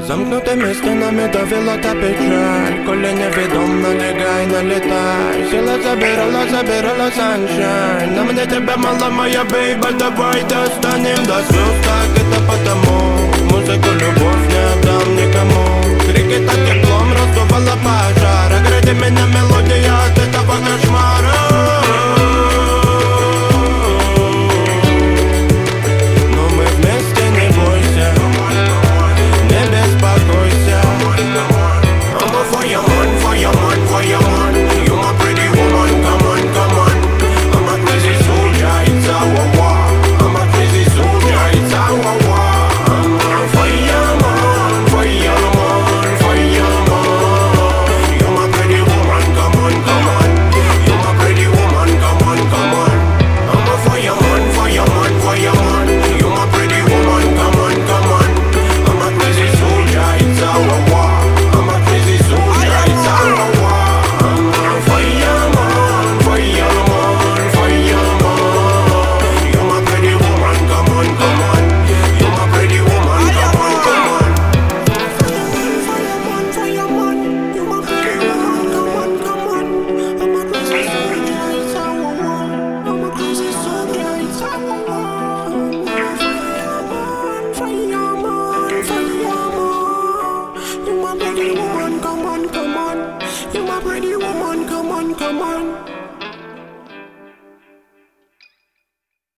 Замкнутими стінами давила та печаль, коли невідом налягай, налітай. Сіла забирала саншайн. На мене тебе мала моя бейба, давай достанем до слез. Так это потому, музыку любовь не отдам никому. Крики так теплом раздувала пожар, огради меня мелодия от этого кошмара.